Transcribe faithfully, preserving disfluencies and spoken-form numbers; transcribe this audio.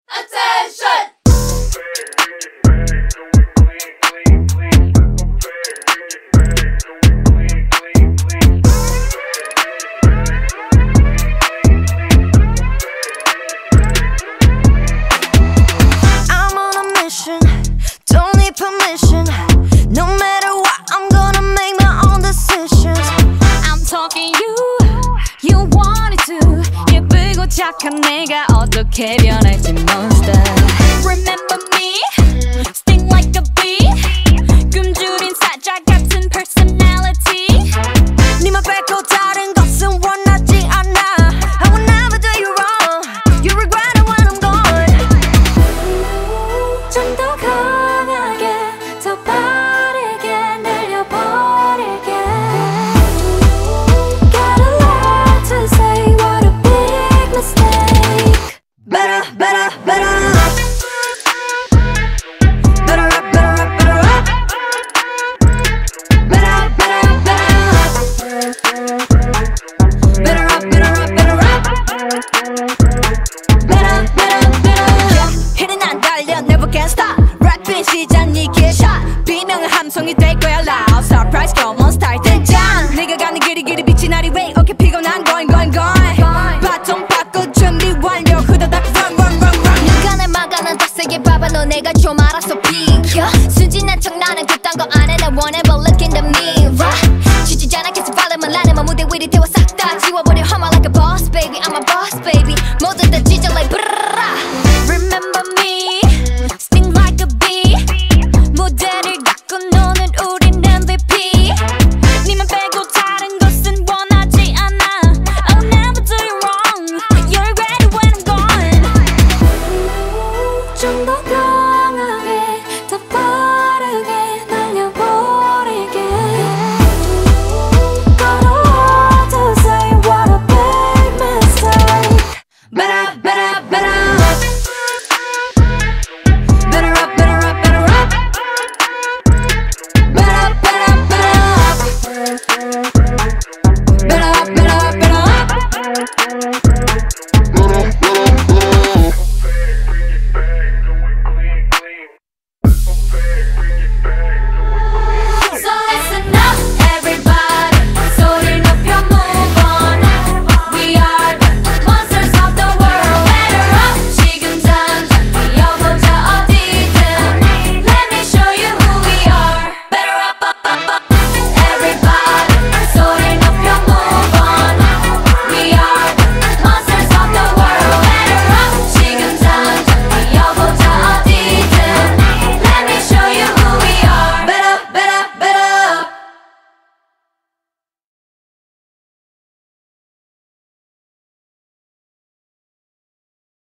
Attention! I'm on a mission, don't need permission. No matter what, I'm gonna make my own decisions. I'm talking you, you want it too. 예쁘고 착한 내가 어떻게 변할지 monster. Remember me, sting like a bee. 굶주린 사자 같은 personality. 네만 뺏고 다른 것은 원하지 않아. I will never do you wrong. You regret it when I'm gone. 좀 더 강하게, 더 빠르게 늘려버릴게. Got a lot to say, what a big mistake. Better, better, better.